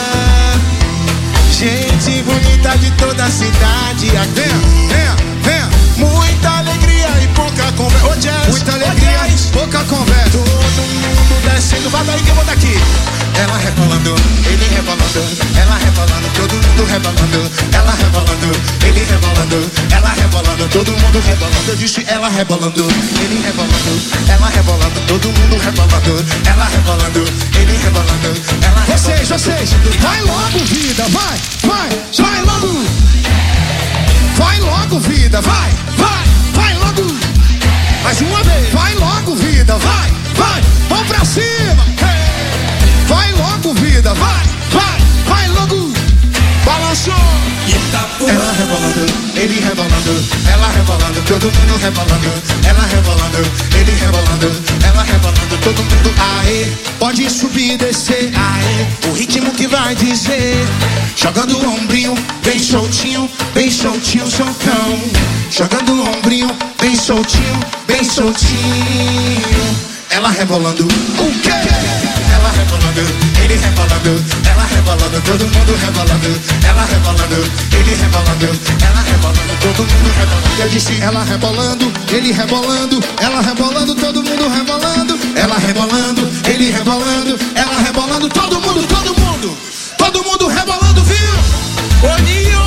Gente bonita de toda a cidade. Venha, venha, venha. Muita alegria e pouca conversa. Ô, Jazz, muita alegria e pouca conversa. Todo mundo descendo, vai daí que eu vou daqui. Ela rebolando, ele rebolando, ela rebolando, todo mundo rebolando. Ela rebolando, ele rebolando, ela rebolando, todo mundo rebolando. Eu disse ela rebolando, ele rebolando, ela rebolando, todo mundo rebolando. Ela rebolando, ele rebolando, ela rebolando. Vocês, vocês, vai logo, vida, vai, vai, vai logo. Vai logo, vida, vai, vai, vai logo. Mais uma vez, vai logo, vida, vai, vai, vamos pra cima. Hey. Vai logo, vida, vai, vai, vai logo. Balançou. Ela rebolando, ele rebolando, ela rebolando, todo mundo rebolando. Ela rebolando, ele rebolando, ela rebolando, todo mundo. Aê, pode subir e descer, aê, o ritmo que vai dizer. Jogando o ombrinho, bem soltinho, bem soltinho, soltão. Jogando o ombrinho, bem soltinho, bem soltinho. Ela rebolando, o quê? Ela rebolando, ele rebolando, ela rebolando, todo mundo rebolando. Ela rebolando, ele rebolando, ela rebolando, todo mundo rebolando. Eu disse ela rebolando, ele rebolando, ela rebolando, todo mundo rebolando. Ela rebolando, ele rebolando, ela rebolando, todo mundo, todo mundo, todo mundo rebolando, viu? Boninho!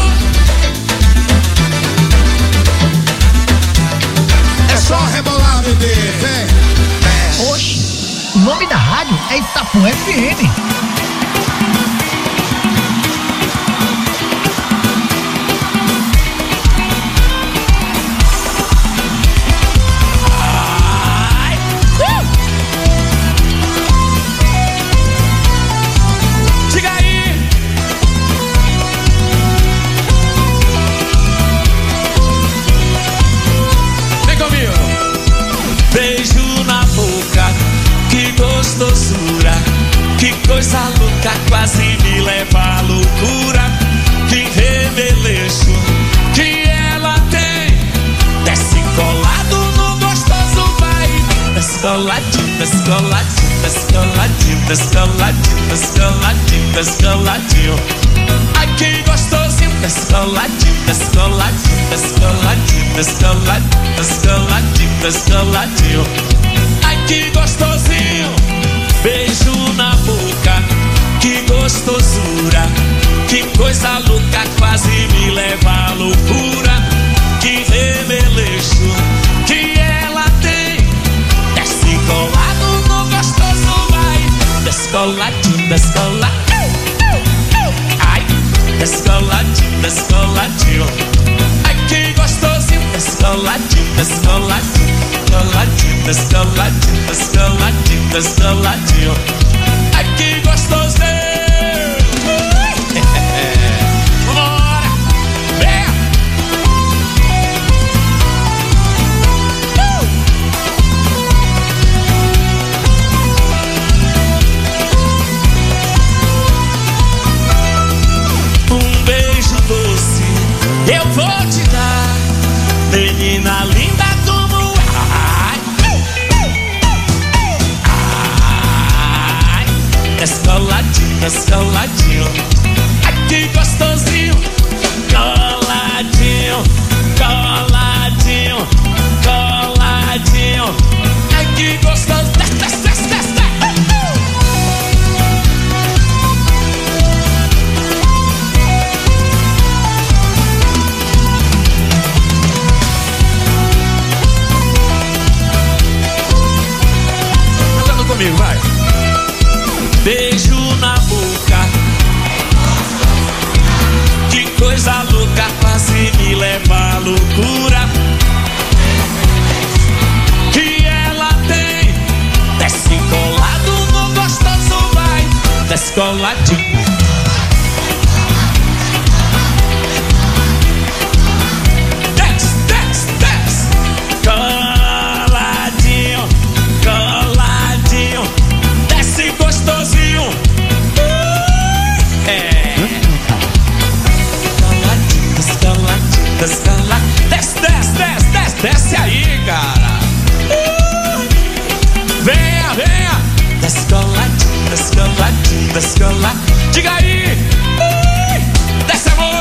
É só rebolar, bebê, vem. Oxi, o nome da rádio é Itapuã F M. Diga aí. Vem comigo. Beijo na boca, que gostosura, que coisa louca, quase me leva à loucura. Que remeleixo que ela tem, desce colado no gostoso vai. Desce coladinho, desce coladinho, desce coladinho, desce coladinho, desce coladinho, desce coladinho. Ai que gostosinho, desce coladinho, desce coladinho, desce coladinho, desce coladinho, desce coladinho, desce coladinho. Ai que gostosinho, beijo na boca, que gostosura, que coisa louca, quase me leva à loucura. Que remeleixo que ela tem, desce colado no gostoso vai. Desce coladinho, desce coladinho, ai, desce coladinho, desce coladinho. Ai que gostosinho, desce coladinho, desce coladinho, coladinho, desce coladinho, desce coladinho, desce coladinho. Ai que gostosinho. Vambora, vem. Um beijo doce eu vou te dar, menina linda como ai, ai, descoladinho, descoladinho, ai que gostosinho, coladinho. Coladinho, coladinho, coladinho. Ai que gostoso. Desce, desce, desce, desce, desce. Cantando comigo, vai. Beijo na boca, que coisa louca, quase me leva à loucura. Que ela tem, desce colado no gostoso, vai, desce coladinho. Desce, desce, desce, coladinho, coladinho, desce gostosinho. Uh, é. Coladinho, desce coladinho, desce coladinho. Desce, desce, desce, desce, desce aí, cara. Uh, venha, venha. Desce coladinho, desce coladinho, desce coladinho. Diga aí. Uh, desce, amor.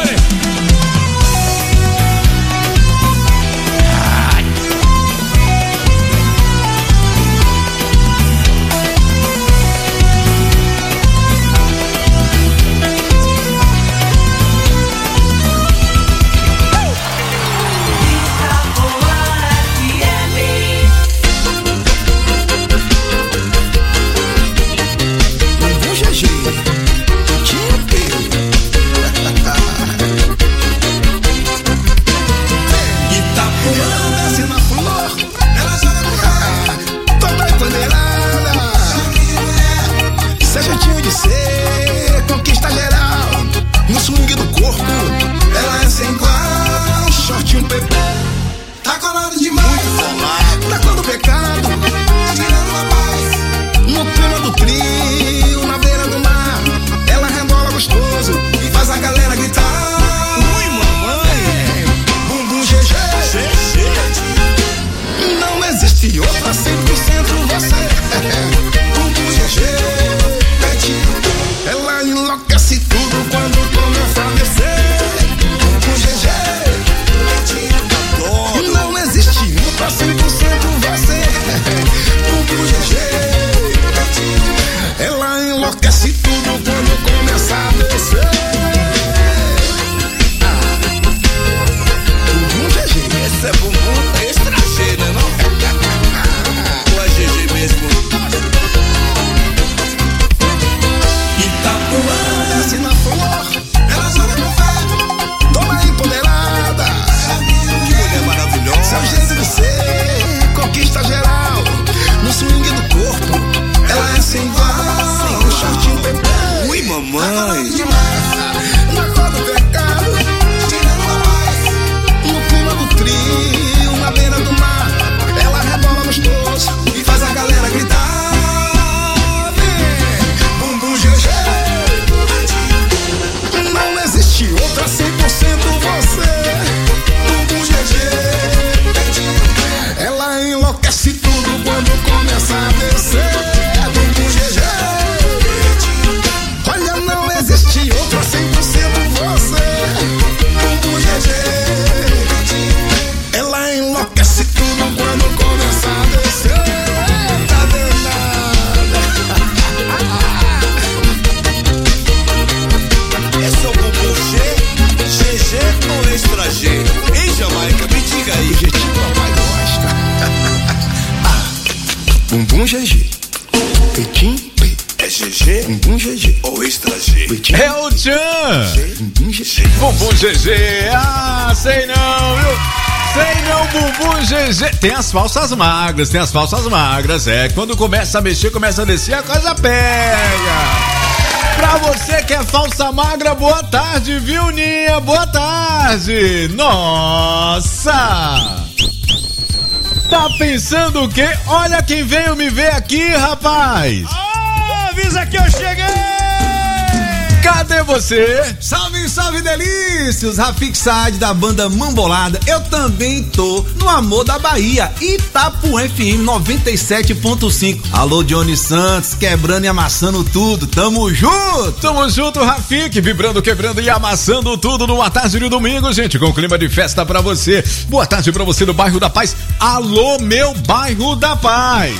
Bumbum G G. Peitinho P. É G G. Bumbum G G. Ou extra G. É o Tchan. Bumbum G G. Bumbum G G. Ah, sei não, viu? Sei não, Bumbum G G. Tem as falsas magras, tem as falsas magras. É, quando começa a mexer, começa a descer, a coisa pega. Pra você que é falsa magra, boa tarde, viu, Ninha? Boa tarde. Nossa! Tá pensando o quê? Olha quem veio me ver aqui, rapaz! Oh, avisa que eu cheguei! Cadê Cadê você? Salve, salve delícios! Rafik Saad da banda Mambolada. Eu também tô no amor da Bahia, Itapuã F M noventa e sete ponto cinco. Alô, Johnny Santos, quebrando e amassando tudo. Tamo junto! Tamo junto, Rafik, vibrando, quebrando e amassando tudo numa tarde de domingo, gente, com clima de festa pra você. Boa tarde pra você do bairro da Paz. Alô, meu bairro da Paz.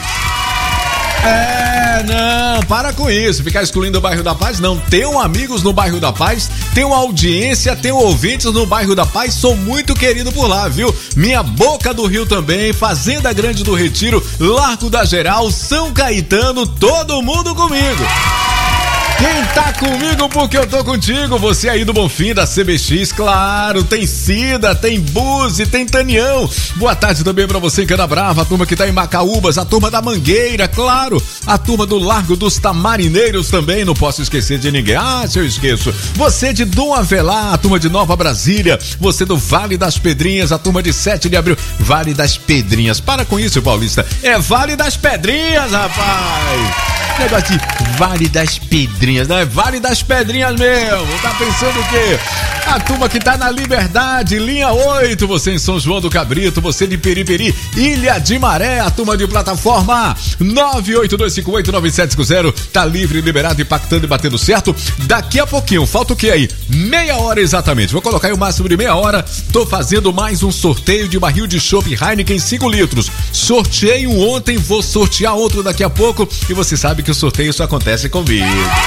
É, não, para com isso, ficar excluindo o bairro da Paz, não. Tenho amigos no bairro da Paz, tenho audiência, tenho ouvintes no bairro da Paz, sou muito querido por lá, viu? Minha Boca do Rio também, Fazenda Grande do Retiro, Largo da Geral, São Caetano, todo mundo comigo. Quem tá comigo porque eu tô contigo? Você aí do Bonfim, da C B X, claro, tem Cida, tem Buzi, tem Tanião. Boa tarde também pra você em Canabrava, a turma que tá em Macaúbas, a turma da Mangueira, claro, a turma do Largo dos Tamarineiros também, não posso esquecer de ninguém. Ah, se eu esqueço. Você de Dom Avelar, a turma de Nova Brasília, você do Vale das Pedrinhas, a turma de sete de abril, Vale das Pedrinhas. Para com isso, Paulista, é Vale das Pedrinhas, rapaz. Negócio de Vale das Pedrinhas, não é Vale das Pedrinhas mesmo. Tá pensando o quê? A turma que tá na Liberdade, linha oito, você em São João do Cabrito, você de Periperi, Ilha de Maré, a turma de plataforma nove oito dois cinco oito nove sete cinco zero, tá livre, liberado, impactando e batendo certo. Daqui a pouquinho, falta o que aí? Meia hora exatamente, vou colocar aí o máximo de meia hora, tô fazendo mais um sorteio de barril de chopp Heineken cinco litros. Sorteei um ontem, vou sortear outro daqui a pouco e você sabe que o sorteio só acontece comigo.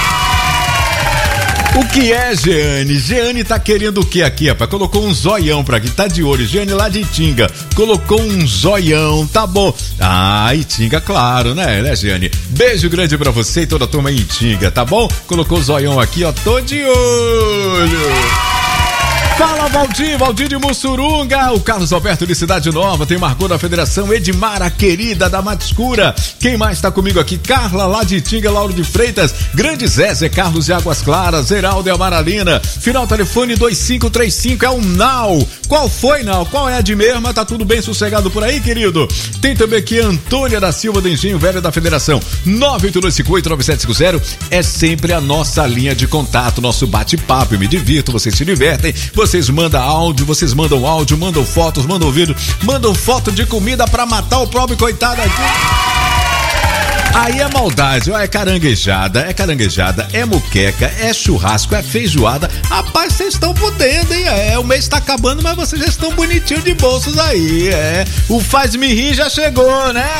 O que é, Jeane? Jeane tá querendo o que aqui, rapaz? Colocou um zoião pra aqui, tá de olho. Jeane lá de Itinga, colocou um zoião, tá bom. Ah, Itinga, claro, né, né, Jeane? Beijo grande pra você e toda a turma em Itinga, tá bom? Colocou o zoião aqui, ó, tô de olho. Fala, Valdir, Valdir de Mussurunga, o Carlos Alberto de Cidade Nova, tem Margot da Federação, Edmar, a querida da Mata Escura. Quem mais tá comigo aqui? Carla lá de Itinga, Lauro de Freitas, Grande Zé, Zé Carlos de Águas Claras, Zeraldo e Amaralina. Final telefone dois cinco três cinco, é o Nau. Qual foi, Nau? Qual é a de mesma? Tá tudo bem sossegado por aí, querido? Tem também aqui Antônia da Silva do Engenho Velho da Federação, nove oito dois cinco oito nove sete cinco zero, é sempre a nossa linha de contato, nosso bate-papo. Eu me divirto, vocês se divertem, vocês mandam áudio, vocês mandam áudio, mandam fotos, mandam vídeo, mandam foto de comida pra matar o próprio coitado aqui. Aí é maldade, ó, é caranguejada, é caranguejada, é muqueca, é churrasco, é feijoada. Rapaz, vocês estão podendo, hein? É, o mês tá acabando, mas vocês já estão bonitinhos de bolsos aí, é. O faz-me rir já chegou, né?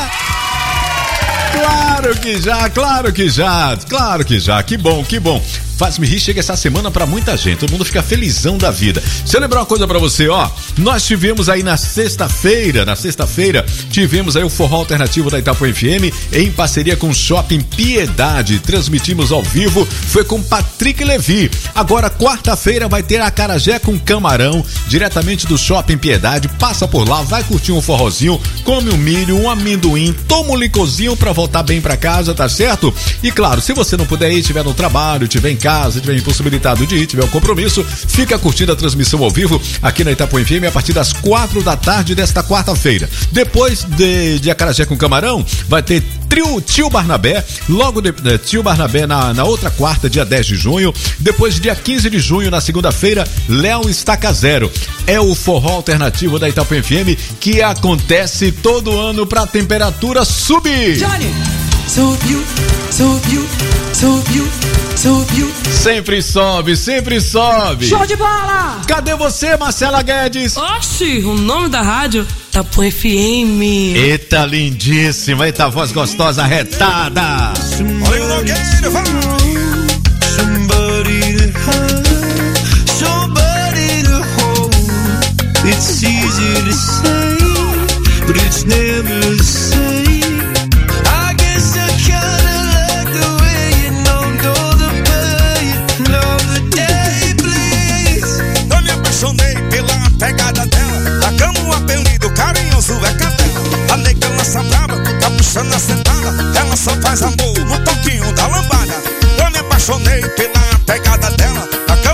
Claro que já, claro que já, claro que já, que bom, que bom. Faz-me rir chega essa semana pra muita gente, todo mundo fica felizão da vida. Deixa eu lembrar uma coisa pra você, ó, nós tivemos aí na sexta-feira, na sexta-feira, tivemos aí o Forró Alternativo da Itapuã F M, em parceria com o Shopping Piedade, transmitimos ao vivo, foi com Patrick Levi. Agora, quarta-feira, vai ter acarajé com camarão, diretamente do Shopping Piedade, passa por lá, vai curtir um forrozinho, come um milho, um amendoim, toma um licorzinho pra voltar bem pra casa, tá certo? E claro, se você não puder ir, estiver no trabalho, estiver em casa, tiver impossibilitado de ir, tiver um compromisso, fica curtindo a transmissão ao vivo aqui na Itapuã F M a partir das quatro da tarde desta quarta-feira. Depois de, de acarajé com camarão, vai ter trio, Tio Barnabé, logo de, de Tio Barnabé na, na outra quarta, dia dez de junho. Depois, dia quinze de junho, na segunda-feira, Léo Estaca Zero. É o forró alternativo da Itapuã F M que acontece todo ano pra temperatura subir. Johnny, subiu, subiu, subiu, subiu. Sempre sobe, sempre sobe. Show de bola! Cadê você, Marcela Guedes? Oxi, o nome da rádio, Itapuã F M. Eita, lindíssima, eita voz gostosa, retada. Olha o Nogueira, vamos!